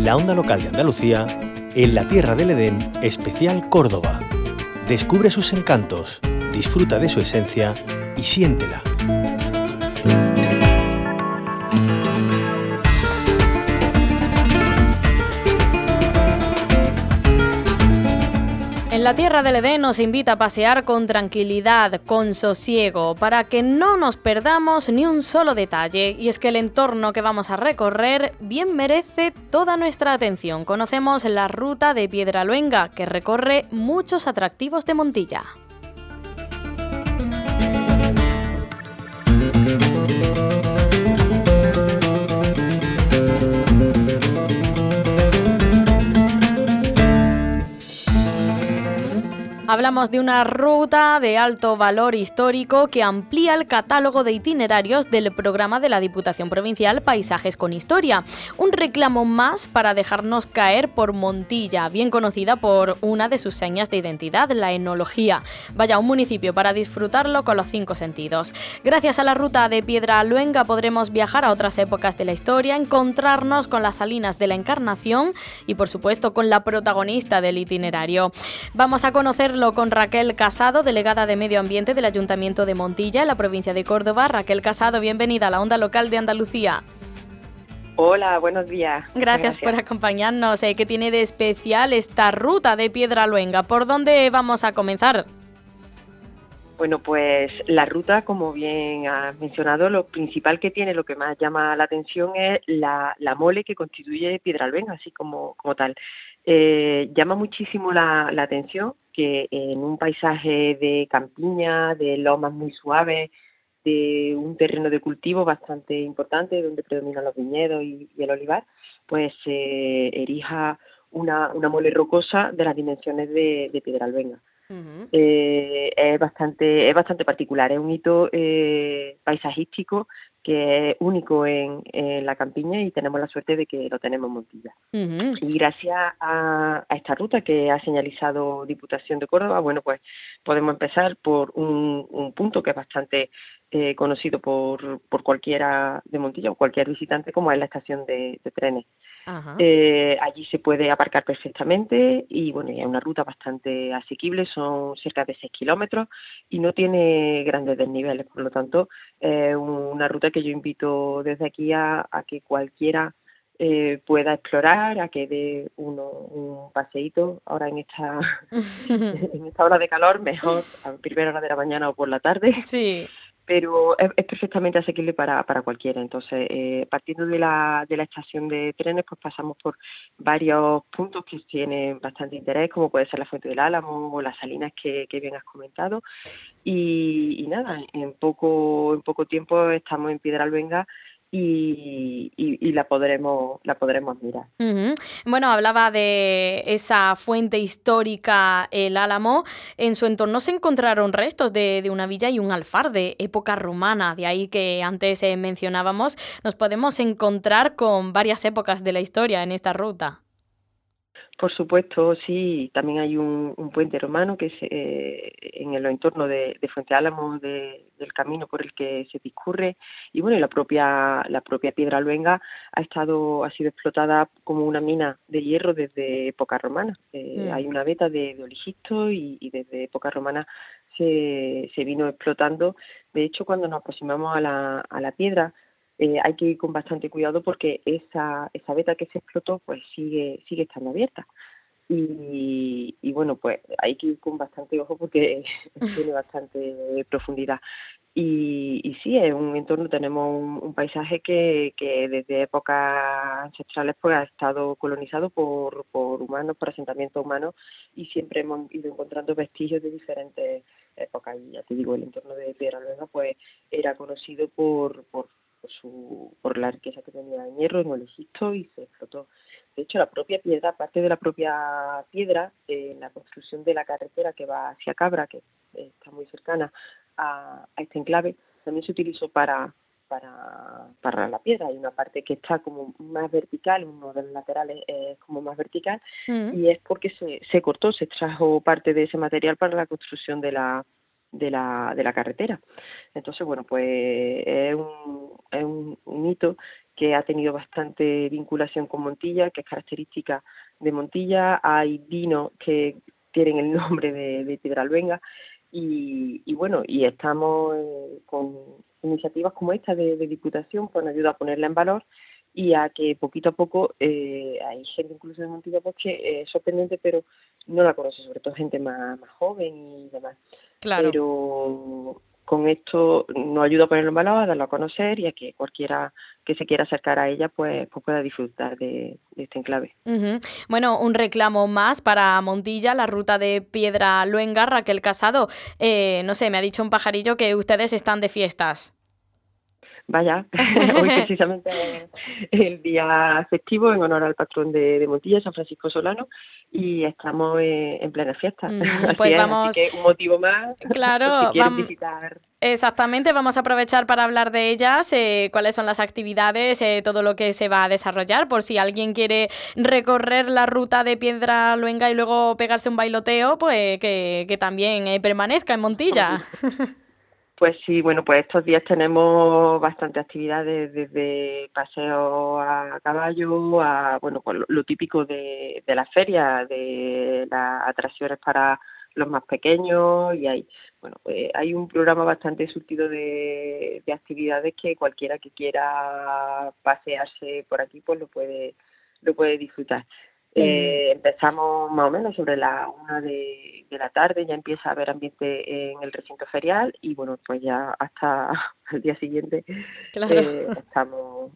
la onda local de Andalucía, en la Tierra del Edén, especial Córdoba. Descubre sus encantos, disfruta de su esencia y siéntela. En la Tierra del Edén nos invita a pasear con tranquilidad, con sosiego, para que no nos perdamos ni un solo detalle. Y es que el entorno que vamos a recorrer bien merece toda nuestra atención. Conocemos la ruta de Piedraluenga, que recorre muchos atractivos de Montilla. Hablamos de una ruta de alto valor histórico que amplía el catálogo de itinerarios del programa de la Diputación Provincial Paisajes con Historia. Un reclamo más para dejarnos caer por Montilla, bien conocida por una de sus señas de identidad, la enología. Vaya, un municipio para disfrutarlo con los 5 sentidos. Gracias a la ruta de Piedraluenga podremos viajar a otras épocas de la historia, encontrarnos con las salinas de la Encarnación y, por supuesto, con la protagonista del itinerario. Vamos a conocer con Raquel Casado, delegada de Medio Ambiente del Ayuntamiento de Montilla, en la provincia de Córdoba. Raquel Casado, bienvenida a la onda local de Andalucía. Hola, buenos días. Gracias por acompañarnos. ¿Qué tiene de especial esta ruta de Piedraluenga? ¿Por dónde vamos a comenzar? Bueno, pues la ruta, como bien has mencionado, lo principal que tiene, lo que más llama la atención es la mole que constituye Piedraluenga, así como tal. Llama muchísimo la atención que en un paisaje de campiña, de lomas muy suaves, de un terreno de cultivo bastante importante, donde predominan los viñedos y el olivar, pues se erija una mole rocosa de las dimensiones de Piedraluenga. Uh-huh. Es bastante particular, es un hito paisajístico que es único en la campiña y tenemos la suerte de que lo tenemos en Montilla. Uh-huh. Y gracias a esta ruta que ha señalizado Diputación de Córdoba, bueno, pues podemos empezar por un punto que es bastante conocido por cualquiera de Montilla o cualquier visitante, como es la estación de trenes. Uh-huh. Allí se puede aparcar perfectamente y bueno, es una ruta bastante asequible, son cerca de 6 kilómetros y no tiene grandes desniveles, por lo tanto una ruta que yo invito desde aquí a que cualquiera pueda explorar, a que dé un paseíto ahora en esta hora de calor, mejor a primera hora de la mañana o por la tarde. Sí. Pero es perfectamente asequible para cualquiera. Entonces, partiendo de la estación de trenes, pues pasamos por varios puntos que tienen bastante interés, como puede ser la Fuente del Álamo o las salinas que bien has comentado. Y nada, en poco tiempo estamos en Piedraluenga y la podremos mirar. Uh-huh. Bueno, hablaba de esa fuente histórica, el Álamo. En su entorno se encontraron restos de una villa y un alfar de época romana, de ahí que antes mencionábamos. Nos podemos encontrar con varias épocas de la historia en esta ruta. Por supuesto, sí. También hay un puente romano que es en el entorno de Fuente Álamo, del camino por el que se discurre. Y bueno, la propia Piedraluenga ha sido explotada como una mina de hierro desde época romana. Hay una veta de oligisto y desde época romana se vino explotando. De hecho, cuando nos aproximamos a la piedra, hay que ir con bastante cuidado porque esa veta que se explotó pues sigue estando abierta y bueno, pues hay que ir con bastante ojo porque tiene bastante profundidad y sí, es un entorno, tenemos un paisaje que desde épocas ancestrales pues ha estado colonizado por humanos, por asentamientos humanos y siempre hemos ido encontrando vestigios de diferentes épocas y ya te digo, el entorno de Piedraluenga pues era conocido por la riqueza que tenía en hierro, en oligisto y se explotó. De hecho, la propia piedra, parte de la propia piedra, en la construcción de la carretera que va hacia Cabra, que está muy cercana a este enclave, también se utilizó para la piedra. Hay una parte que está como más vertical, uno de los laterales es como más vertical, y es porque se cortó, se extrajo parte de ese material para la construcción de la carretera. Entonces, bueno, pues es un hito que ha tenido bastante vinculación con Montilla, que es característica de Montilla. Hay vinos que tienen el nombre de Piedraluenga y bueno, y estamos con iniciativas como esta de Diputación, pues nos ayuda a ponerla en valor y a que poquito a poco hay gente incluso de Montilla pues que es sorprendente, pero no la conoce, sobre todo gente más joven y demás. Claro. Pero con esto nos ayuda a ponerlo en valor, a darlo a conocer y a que cualquiera que se quiera acercar a ella pues pueda disfrutar de este enclave. Uh-huh. Bueno, un reclamo más para Montilla, la ruta de Piedraluenga. Raquel Casado, no sé, me ha dicho un pajarillo que ustedes están de fiestas. Vaya, hoy precisamente es el día festivo en honor al patrón de Montilla, San Francisco Solano, y estamos en plena fiesta. Pues vamos, así que un motivo más, claro, si quieren visitar. Exactamente, vamos a aprovechar para hablar de ellas, cuáles son las actividades, todo lo que se va a desarrollar, por si alguien quiere recorrer la ruta de Piedraluenga y luego pegarse un bailoteo, pues que también permanezca en Montilla. Pues sí, bueno, pues estos días tenemos bastantes actividades, desde paseo a caballo a, bueno, pues lo típico de la feria, de las atracciones para los más pequeños y hay un programa bastante surtido de actividades que cualquiera que quiera pasearse por aquí pues lo puede disfrutar. Empezamos más o menos sobre la 1 de la tarde, ya empieza a haber ambiente en el recinto ferial y bueno, pues ya hasta el día siguiente estamos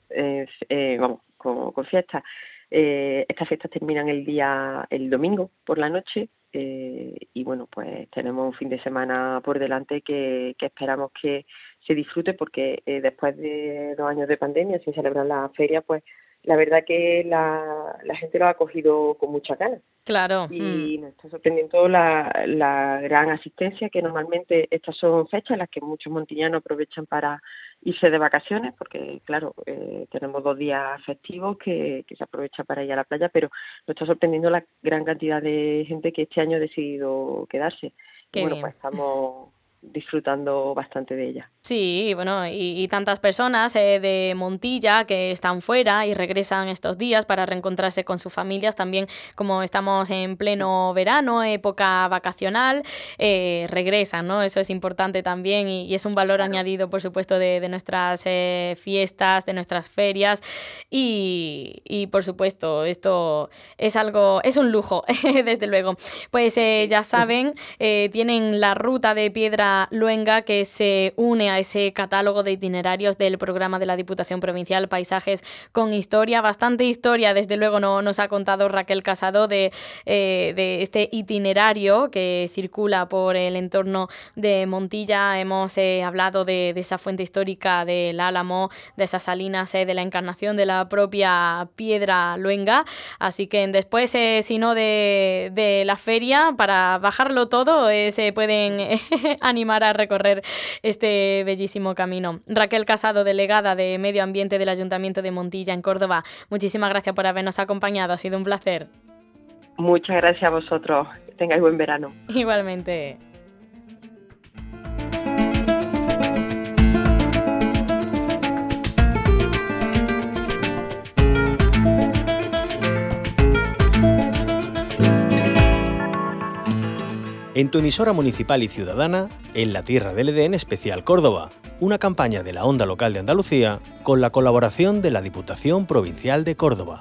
con fiestas. Estas fiestas terminan el domingo por la noche y bueno, pues tenemos un fin de semana por delante que esperamos que se disfrute porque después de 2 años de pandemia sin celebrar la feria, pues la verdad que la gente lo ha acogido con mucha ganas. Claro. Y nos está sorprendiendo la gran asistencia, que normalmente estas son fechas en las que muchos montillanos aprovechan para irse de vacaciones, porque claro, tenemos 2 días festivos que se aprovecha para ir a la playa, pero nos está sorprendiendo la gran cantidad de gente que este año ha decidido quedarse. Qué y bueno, bien. pues estamos disfrutando bastante de ella. Sí, bueno, y tantas personas de Montilla que están fuera y regresan estos días para reencontrarse con sus familias, también como estamos en pleno verano, época vacacional, regresan, ¿no? Eso es importante también y es un valor añadido, por supuesto, de nuestras fiestas, de nuestras ferias y por supuesto, esto es un lujo, desde luego. Pues ya saben, tienen la ruta de Piedraluenga que se une a ese catálogo de itinerarios del programa de la Diputación Provincial Paisajes con Historia. Bastante historia, desde luego, nos ha contado Raquel Casado de este itinerario que circula por el entorno de Montilla. Hemos hablado de esa fuente histórica del Álamo, de esas salinas, de la encarnación de la propia Piedraluenga. Así que después, si no de la feria, para bajarlo todo, se pueden animar a recorrer este bellísimo camino. Raquel Casado, delegada de Medio Ambiente del Ayuntamiento de Montilla, en Córdoba, muchísimas gracias por habernos acompañado, ha sido un placer. Muchas gracias a vosotros, que tengáis buen verano. Igualmente. En tu emisora municipal y ciudadana, En la Tierra del Edén Especial Córdoba, una campaña de la Onda Local de Andalucía con la colaboración de la Diputación Provincial de Córdoba.